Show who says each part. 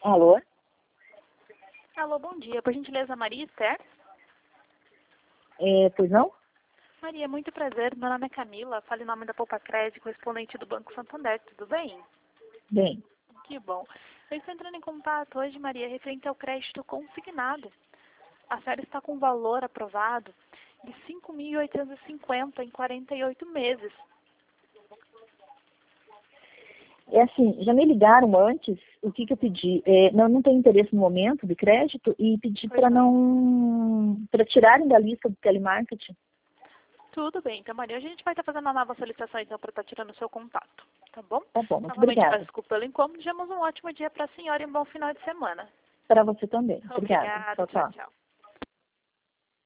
Speaker 1: Alô?
Speaker 2: Alô, bom dia. Por gentileza, Maria Esther?
Speaker 1: Pois não?
Speaker 2: Maria, muito prazer. Meu nome é Camila. Falo em nome da Poupa Crédito, correspondente do Banco Santander. Tudo bem?
Speaker 1: Bem,
Speaker 2: Que bom. Eu estou entrando em contato hoje, Maria, referente ao crédito consignado. A série está com valor aprovado de 5.850 em 48 meses.
Speaker 1: é assim, já me ligaram antes, o que eu pedi? Não tenho interesse no momento de crédito e pedi
Speaker 2: Pois
Speaker 1: para
Speaker 2: não.
Speaker 1: para tirarem da lista do telemarketing.
Speaker 2: Tudo bem. Então, Maria, a gente vai estar fazendo uma nova solicitação, então, para estar tirando o seu contato. Tá bom?
Speaker 1: Tá bom, muito
Speaker 2: Novamente, peço
Speaker 1: obrigada.
Speaker 2: desculpa pelo incômodo. Desejamos um ótimo dia para a senhora e um bom final de semana.
Speaker 1: Para você também. Obrigada.
Speaker 2: Obrigada.
Speaker 1: Tchau,
Speaker 2: Tchau,
Speaker 1: tchau.
Speaker 2: tchau.